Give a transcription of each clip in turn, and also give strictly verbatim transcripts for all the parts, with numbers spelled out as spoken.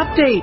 update.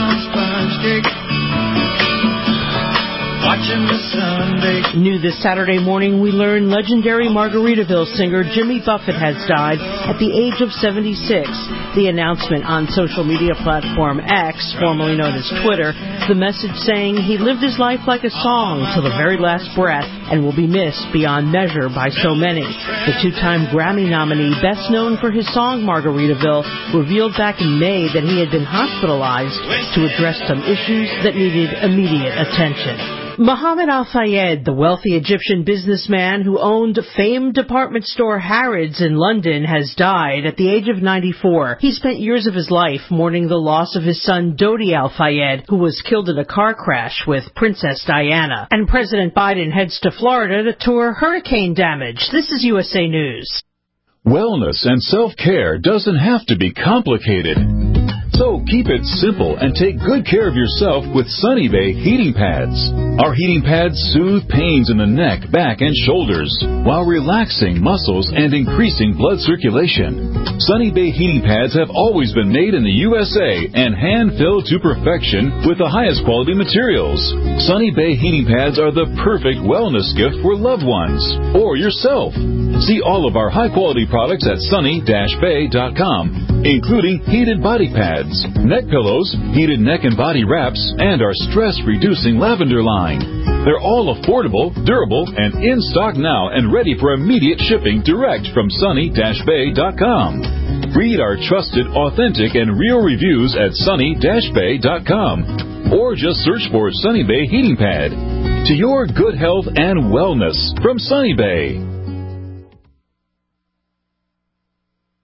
New this Saturday morning, we learn legendary Margaritaville singer Jimmy Buffett has died at the age of seventy-six. The announcement on social media platform X, formerly known as Twitter, the message saying he lived his life like a song till the very last breath and will be missed beyond measure by so many. The two-time Grammy nominee, best known for his song Margaritaville, revealed back in May that he had been hospitalized to address some issues that needed immediate attention. Mohammed Al-Fayed, the wealthy Egyptian businessman who owned famed department store Harrods in London, has died at the age of ninety-four. He spent years of his life mourning the loss of his son Dodi Al-Fayed, who was killed in a car crash with Princess Diana. And President Biden heads to Florida to tour hurricane damage. This is U S A News. Wellness and self-care doesn't have to be complicated. So keep it simple and take good care of yourself with Sunny Bay heating pads. Our heating pads soothe pains in the neck, back, and shoulders while relaxing muscles and increasing blood circulation. Sunny Bay heating pads have always been made in the U S A and hand-filled to perfection with the highest quality materials. Sunny Bay heating pads are the perfect wellness gift for loved ones or yourself. See all of our high-quality products at sunny dash bay dot com, including heated body pads, neck pillows, heated neck and body wraps, and our stress-reducing lavender line. They're all affordable, durable, and in stock now and ready for immediate shipping direct from sunny dash bay dot com. Read our trusted, authentic, and real reviews at sunny dash bay dot com or just search for Sunny Bay Heating Pad. To your good health and wellness from Sunny Bay.